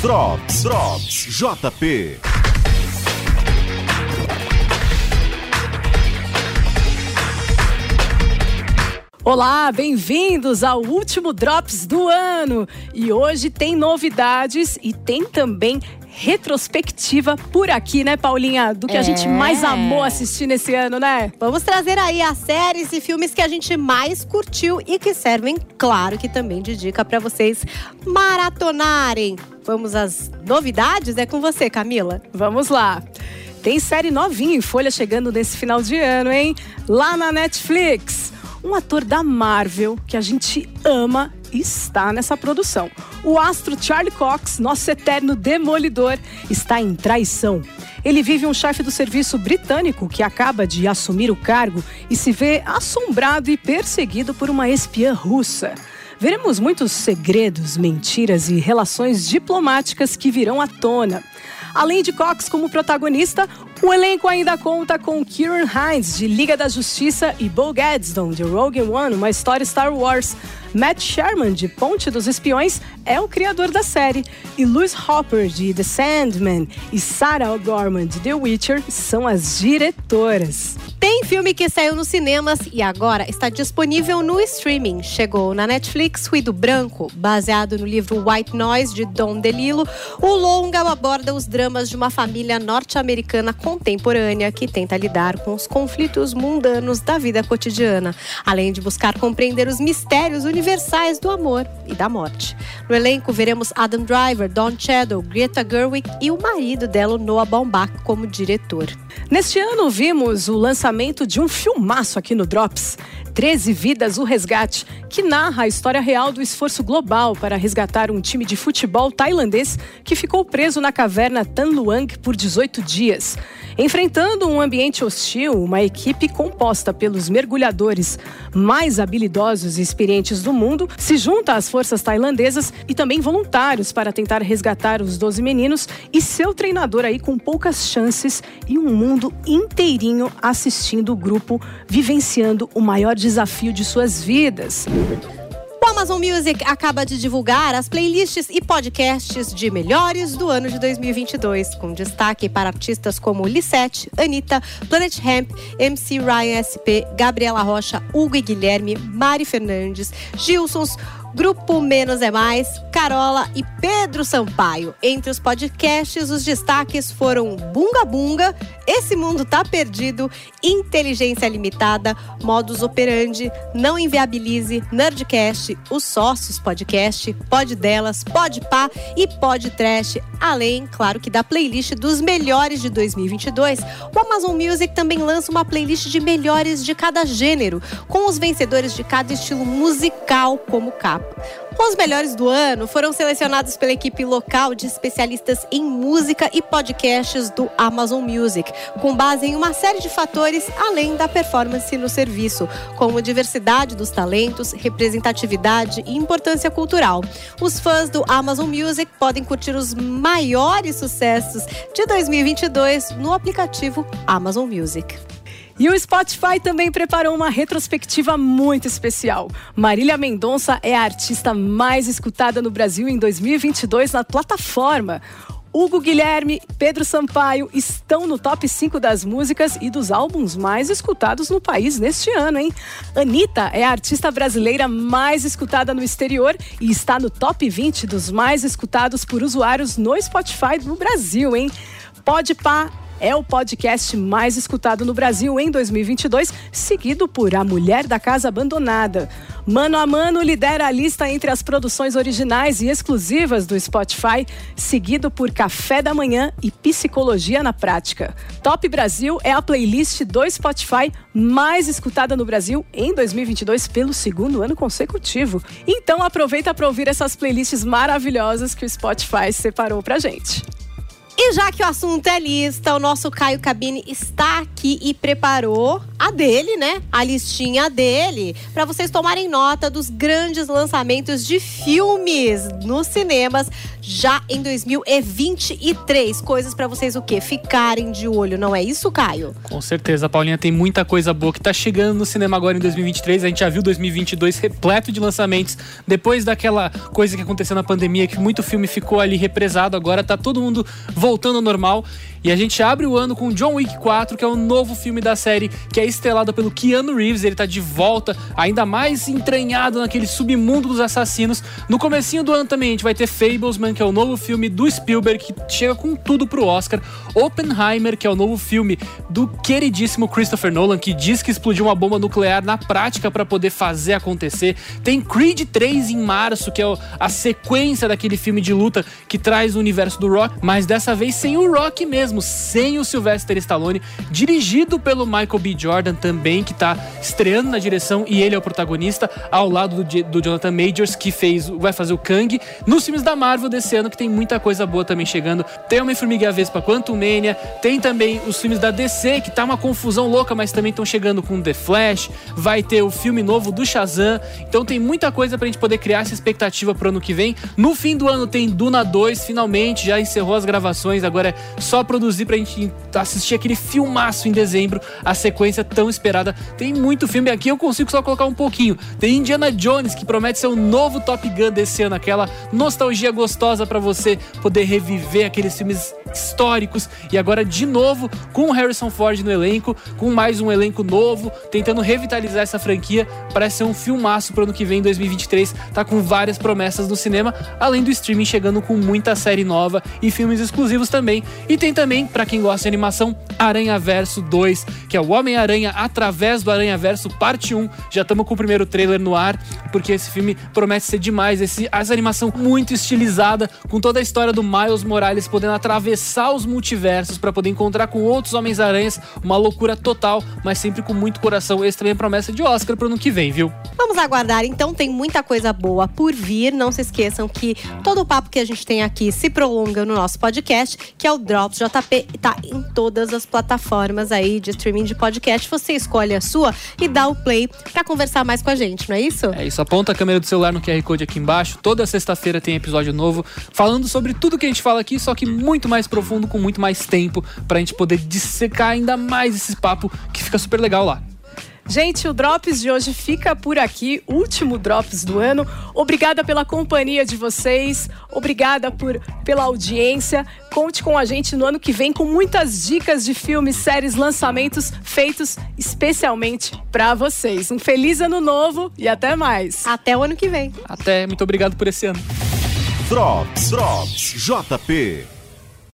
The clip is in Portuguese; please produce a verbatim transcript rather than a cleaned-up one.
Drops, Drops, J P. Olá, bem-vindos ao último Drops do ano. E hoje tem novidades e tem também retrospectiva por aqui, né, Paulinha? Do que é. a gente mais amou assistir nesse ano, né? Vamos trazer aí as séries e filmes que a gente mais curtiu e que servem, claro, que também de dica para vocês maratonarem. Vamos às novidades? É com você, Camila. Vamos lá. Tem série novinha em folha chegando nesse final de ano, hein? Lá na Netflix. Um ator da Marvel que a gente ama está nessa produção. O astro Charlie Cox, nosso eterno demolidor, está em Traição. Ele vive um chefe do serviço britânico que acaba de assumir o cargo e se vê assombrado e perseguido por uma espiã russa. Veremos muitos segredos, mentiras e relações diplomáticas que virão à tona. Além de Cox como protagonista, o elenco ainda conta com Ciarán Hinds, de Liga da Justiça, e Bo Gadsden, de Rogue One, uma história Star Wars. Matt Sherman, de Ponte dos Espiões, é o criador da série. E Louise Hopper, de The Sandman, e Sarah O'Gorman, de The Witcher, são as diretoras. Tem filme que saiu nos cinemas e agora está disponível no streaming. Chegou na Netflix Ruído Branco, baseado no livro White Noise, de Don DeLillo. O longa aborda os dramas de uma família norte-americana contemporânea que tenta lidar com os conflitos mundanos da vida cotidiana, além de buscar compreender os mistérios universais do amor e da morte. No elenco veremos Adam Driver, Don Cheadle, Greta Gerwig e o marido dela, Noah Baumbach, como diretor. Neste ano vimos o lançamento de um filmaço aqui no Drops, treze Vidas, o Resgate, que narra a história real do esforço global para resgatar um time de futebol tailandês que ficou preso na caverna Tan Luang por dezoito dias. Enfrentando um ambiente hostil, uma equipe composta pelos mergulhadores mais habilidosos e experientes do mundo se junta às forças tailandesas e também voluntários para tentar resgatar os doze meninos e seu treinador aí com poucas chances e um mundo inteirinho assistindo o grupo vivenciando o maior desafio de suas vidas. O Amazon Music acaba de divulgar as playlists e podcasts de melhores do ano de dois mil e vinte e dois, com destaque para artistas como Lisette, Anitta, Planet Hemp, M C Ryan S P, Gabriela Rocha, Hugo e Guilherme, Mari Fernandes, Gilsons, Grupo Menos é Mais, Carola e Pedro Sampaio. Entre os podcasts, os destaques foram Bunga Bunga, Esse Mundo Tá Perdido, Inteligência Limitada, Modus Operandi, Não Inviabilize, Nerdcast, Os Sócios Podcast, Pod Delas, Pod Pá e Pod Trash. Além, claro, que da playlist dos melhores de dois mil e vinte e dois, o Amazon Music também lança uma playlist de melhores de cada gênero, com os vencedores de cada estilo musical como capa. Os melhores do ano foram selecionados pela equipe local de especialistas em música e podcasts do Amazon Music, com base em uma série de fatores além da performance no serviço, como diversidade dos talentos, representatividade e importância cultural. Os fãs do Amazon Music podem curtir os maiores sucessos de dois mil e vinte e dois no aplicativo Amazon Music. E o Spotify também preparou uma retrospectiva muito especial. Marília Mendonça é a artista mais escutada no Brasil em dois mil e vinte e dois na plataforma. Hugo Guilherme e Pedro Sampaio estão no top cinco das músicas e dos álbuns mais escutados no país neste ano, hein? Anitta é a artista brasileira mais escutada no exterior e está no top vinte dos mais escutados por usuários no Spotify do Brasil, hein? Pod Pá é o podcast mais escutado no Brasil em dois mil e vinte e dois, seguido por A Mulher da Casa Abandonada. Mano a Mano lidera a lista entre as produções originais e exclusivas do Spotify, seguido por Café da Manhã e Psicologia na Prática. Top Brasil é a playlist do Spotify mais escutada no Brasil em dois mil e vinte e dois pelo segundo ano consecutivo. Então aproveita para ouvir essas playlists maravilhosas que o Spotify separou pra gente. E já que o assunto é lista, o nosso Caio Cabini está aqui e preparou a a dele, né? A listinha dele, para vocês tomarem nota dos grandes lançamentos de filmes nos cinemas já em dois mil e vinte e três. Coisas para vocês o quê? Ficarem de olho, não é isso, Caio? Com certeza, Paulinha, tem muita coisa boa que tá chegando no cinema agora em dois mil e vinte e três. A gente já viu dois mil e vinte e dois repleto de lançamentos. Depois daquela coisa que aconteceu na pandemia, que muito filme ficou ali represado, agora tá todo mundo voltando ao normal. E a gente abre o ano com John Wick quatro, que é o novo filme da série, que é estrelado pelo Keanu Reeves. Ele tá de volta, ainda mais entranhado naquele submundo dos assassinos. No comecinho do ano também a gente vai ter Fablesman, que é o novo filme do Spielberg, que chega com tudo pro Oscar. Oppenheimer, que é o novo filme do queridíssimo Christopher Nolan, que diz que explodiu uma bomba nuclear na prática para poder fazer acontecer. Tem Creed três em março, que é a sequência daquele filme de luta que traz o universo do Rock, mas dessa vez sem o Rock mesmo, sem o Sylvester Stallone, dirigido pelo Michael B. Jordan também, que tá estreando na direção, e ele é o protagonista, ao lado do, do Jonathan Majors, que fez, vai fazer o Kang. Nos filmes da Marvel desse ano, que tem muita coisa boa também chegando, tem Homem-Formiga e a Vespa Quantumania, tem também os filmes da D C, que tá uma confusão louca, mas também estão chegando com The Flash, vai ter o filme novo do Shazam, então tem muita coisa pra gente poder criar essa expectativa pro ano que vem. No fim do ano tem Duna dois, finalmente, já encerrou as gravações, agora é só produzir pra gente assistir aquele filmaço em dezembro, a sequência tão esperada. Tem muito filme aqui, eu consigo só colocar um pouquinho. Tem Indiana Jones, que promete ser o novo Top Gun desse ano, aquela nostalgia gostosa pra você poder reviver aqueles filmes históricos, e agora de novo com o Harrison Ford no elenco, com mais um elenco novo, tentando revitalizar essa franquia. Parece ser um filmaço pro ano que vem, dois mil e vinte e três, tá com várias promessas no cinema, além do streaming chegando com muita série nova e filmes exclusivos também. E tem também, pra quem gosta de animação, Aranhaverso dois, que é o Homem-Aranha através do Aranhaverso parte um. Já estamos com o primeiro trailer no ar, porque esse filme promete ser demais. Esse, essa animação muito estilizada, com toda a história do Miles Morales podendo atravessar os multiversos para poder encontrar com outros Homens-Aranhas. Uma loucura total, mas sempre com muito coração. Esse também é promessa de Oscar pro ano que vem, viu? Vamos aguardar, então, tem muita coisa boa por vir. Não se esqueçam que todo o papo que a gente tem aqui se prolonga no nosso podcast, que é o Drops J P, tá em todas as plataformas aí de streaming de podcast. Você escolhe a sua e dá o play pra conversar mais com a gente, não é isso? É isso, aponta a câmera do celular no Q R Code aqui embaixo. Toda sexta-feira tem episódio novo, falando sobre tudo que a gente fala aqui, só que muito mais profundo, com muito mais tempo, pra gente poder dissecar ainda mais esse papo, que fica super legal lá. Gente, o Drops de hoje fica por aqui, último Drops do ano. Obrigada pela companhia de vocês, obrigada por, pela audiência. Conte com a gente no ano que vem com muitas dicas de filmes, séries, lançamentos feitos especialmente para vocês. Um feliz ano novo e até mais. Até o ano que vem. Até, muito obrigado por esse ano. Drops, Drops, J P.